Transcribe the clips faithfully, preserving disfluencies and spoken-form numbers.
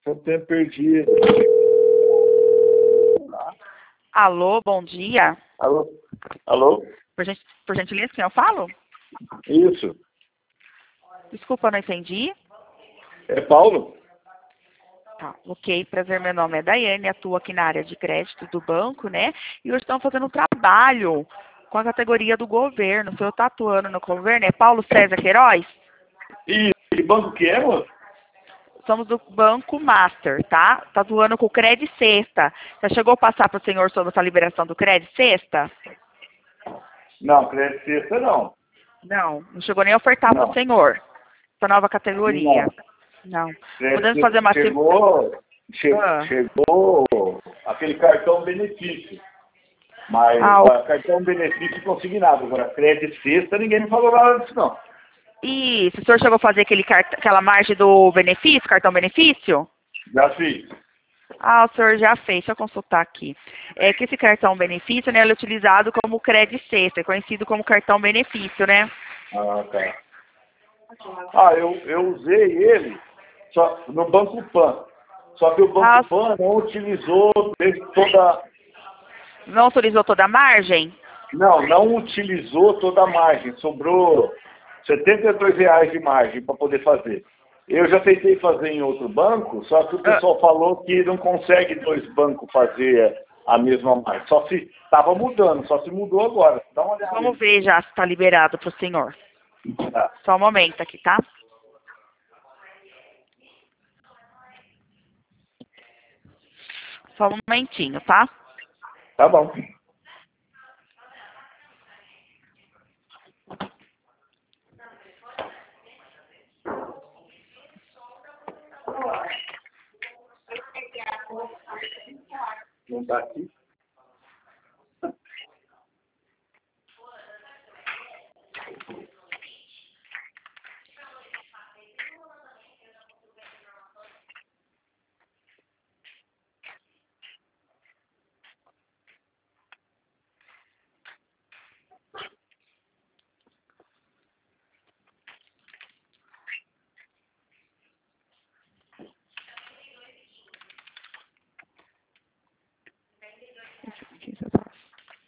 Tanto tempo perdi. Alô, bom dia. Alô? Alô? Por, gen- por gentileza, quem eu falo? Isso. Desculpa, eu não entendi. É Paulo? Tá, ok, prazer, meu nome é Daiane, atuo aqui na área de crédito do banco, né? E hoje estamos fazendo um trabalho com a categoria do governo. O senhor está atuando no governo, é Paulo César Queiroz? E que banco que é, moço? Somos do Banco Master, tá? Tá atuando com o Cred Sexta. Já chegou a passar para o senhor sobre essa liberação do Cred Sexta? Não, crédito sexta não. Não, não chegou nem a ofertar para o Não. senhor. Essa nova categoria. Não. Não. Crédito Podemos sexta fazer uma... sim- chegou, che- Ah. chegou aquele cartão benefício. Mas Ah, o- ah, cartão benefício consignado. Agora, crédito sexta, ninguém me falou nada disso, não. Isso, o senhor chegou a fazer aquele cart... aquela margem do benefício, cartão benefício? Já fiz. Ah, o senhor já fez, deixa eu consultar aqui. É que esse cartão benefício, né, ele é utilizado como Cred Sexta, é conhecido como cartão benefício, né? Ah, tá. Ah, eu, eu usei ele só no Banco Pan. Só que o Banco Ah, Pan não utilizou desde toda. não autorizou toda a margem? Não, não utilizou toda a margem. Sobrou setenta e dois reais de margem para poder fazer. Eu já tentei fazer em outro banco, só que o Ah, pessoal falou que não consegue dois bancos fazer a mesma margem. Só se estava mudando, só se mudou agora. Dá uma olhada vamos aí. ver já se está liberado para o senhor. Tá, Só um momento aqui, tá? Só um momentinho, tá? tá bom. Não está aqui? Aqui, seu Paulo.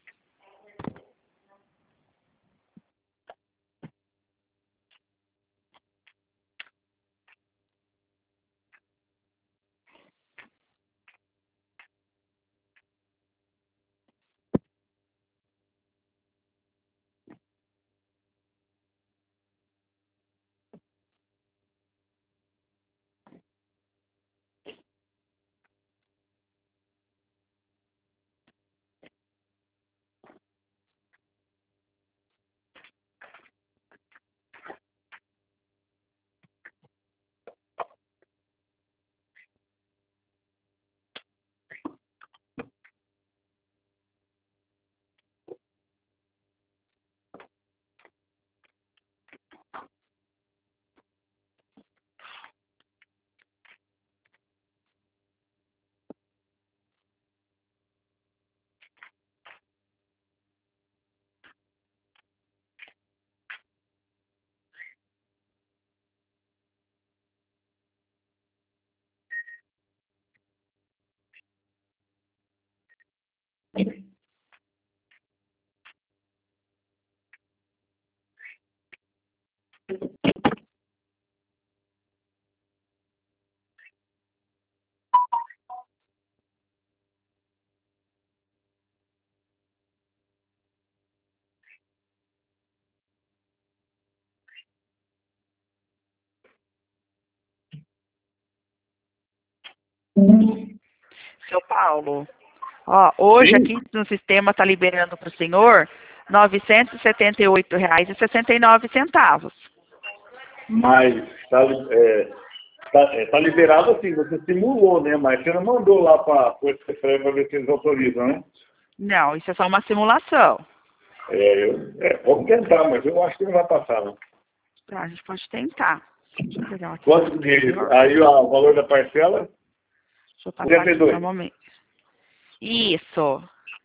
Seu Paulo, ó, hoje Sim, aqui no sistema está liberando para o senhor novecentos e setenta e oito reais e sessenta e nove centavos. mas está é, tá, é, tá liberado assim, você simulou, né? Mas você não mandou lá para a Força Secretaria para ver se eles autorizam, né? Não, isso é só uma simulação. É, eu, é, vamos tentar, mas eu acho que não vai passar, não. Tá, a gente pode tentar. Deixa eu pegar aqui. Quanto que aí ó, o valor da parcela? Deixa eu passar setenta e aqui dois. só um momento. Isso.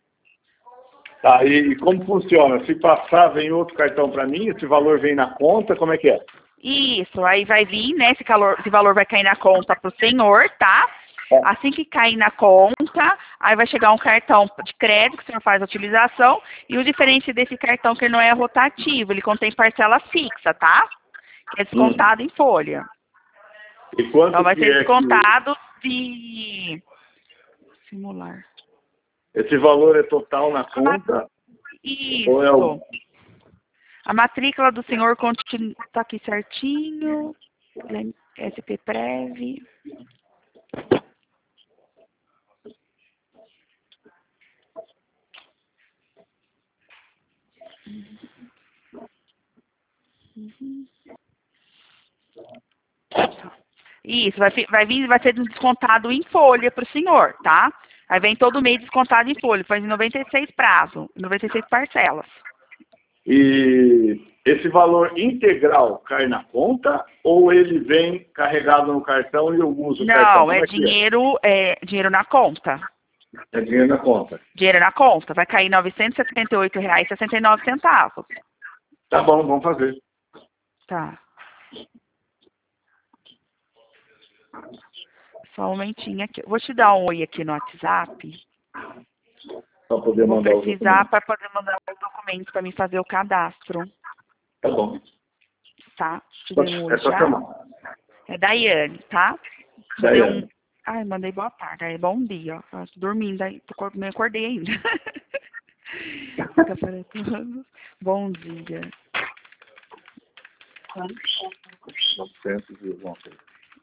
Tá, e, e como funciona? Se passar, vem outro cartão para mim, esse valor vem na conta, como é que é? Isso, aí vai vir, né? Esse, calor, esse valor vai cair na conta pro senhor, tá? Assim que cair na conta, aí vai chegar um cartão de crédito que o senhor faz a utilização. E o diferente desse cartão que ele não é rotativo, ele contém parcela fixa, tá? É descontado Hum. em folha. E quanto Então vai que ser é descontado de... Simular. que esse valor é total na conta? Ou é o... Isso. A matrícula do senhor continua... Tá aqui certinho. S P Prev. Uhum. Isso, vai, fi- vai vir, vai ser descontado em folha para o senhor, tá? Aí vem todo mês descontado em folha, faz em noventa e seis prazos, noventa e seis parcelas. E esse valor integral cai na conta ou ele vem carregado no cartão e eu uso o cartão? Não, Como é é que dinheiro, é dinheiro na conta. é? É dinheiro na conta. Dinheiro na conta, vai cair novecentos e setenta e oito reais e sessenta e nove centavos. Tá bom, vamos fazer. Tá. Só um momentinho aqui. Vou te dar um oi aqui no WhatsApp. Para poder Vou mandar os precisar documentos. para poder mandar os documentos para mim fazer o cadastro. Tá bom. Tá? Te dei um Pode- oi É só já. chamar. É Daiane, tá? Te dei um... Daiane. Ai, mandei boa tarde. Aí, bom dia. Ó. Eu tô dormindo, aí tô, acor- me acordei ainda. Fica parecendo- Bom dia. novecentos e alguma coisa.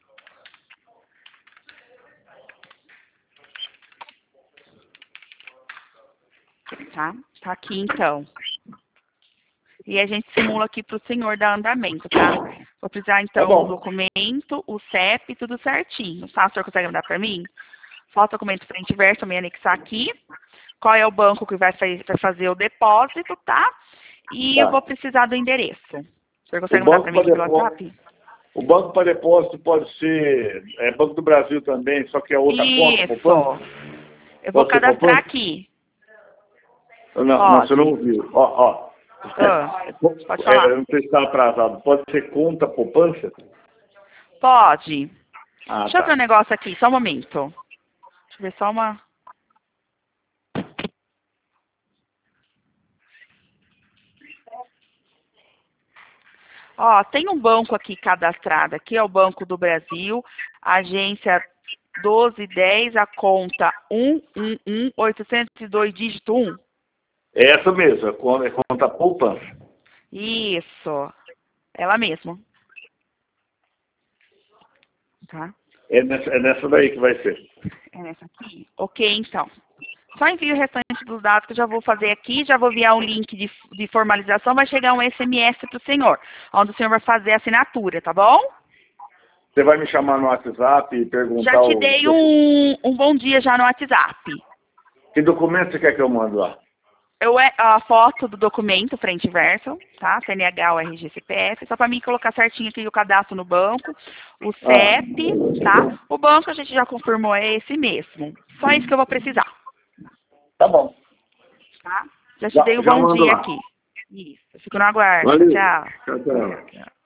Tá? Tá aqui, então. E a gente simula aqui pro senhor dar andamento, tá? Vou precisar, então, bom. o documento, o C E P, tudo certinho. Tá? O senhor consegue mandar pra mim? Falta o documento frente e verso, também anexar aqui. Qual é o banco que vai, fa- vai fazer o depósito, tá? E Tá. eu vou precisar do endereço. O senhor consegue O mandar banco pra mim aqui para pelo depósito, WhatsApp? o banco para depósito pode ser é, Banco do Brasil também, só que é outra conta, poupança? Isso. Eu vou Pode ser cadastrar poupança? aqui. Não, não, Pode. você não ouviu. Ó, ó. Ah, pode É, falar. eu não sei se está atrasado. Pode ser conta poupança? Pode. Ah, Deixa eu ver tá. um negócio aqui, só um momento. Deixa eu ver só uma... Ó, tem um banco aqui cadastrado aqui, é o Banco do Brasil, agência doze dez, a conta um um um oitocentos e dois, dígito um. É essa mesmo, é conta, é conta poupança. Isso, ela mesma. Tá? É nessa, é nessa daí que vai ser. É nessa aqui? Ok, então. Só envio o restante dos dados que eu já vou fazer aqui, já vou enviar um link de, de formalização, vai chegar um S M S para o senhor, onde o senhor vai fazer a assinatura, tá bom? Você vai me chamar no WhatsApp e perguntar Já te o... dei um, um bom dia já no WhatsApp. Que documento você quer que eu mando lá? Eu, é- a foto do documento, frente e verso, tá? C N H, o R G, C P F, só para mim colocar certinho aqui o cadastro no banco, o C E P, tá? O banco a gente já confirmou, é esse mesmo. Só isso que eu vou precisar, Tá bom. tá? Já te Já, dei o já bom mando dia lá. aqui. Isso, fico no aguardo. Valeu. Tchau. Tchau, tchau. Tchau.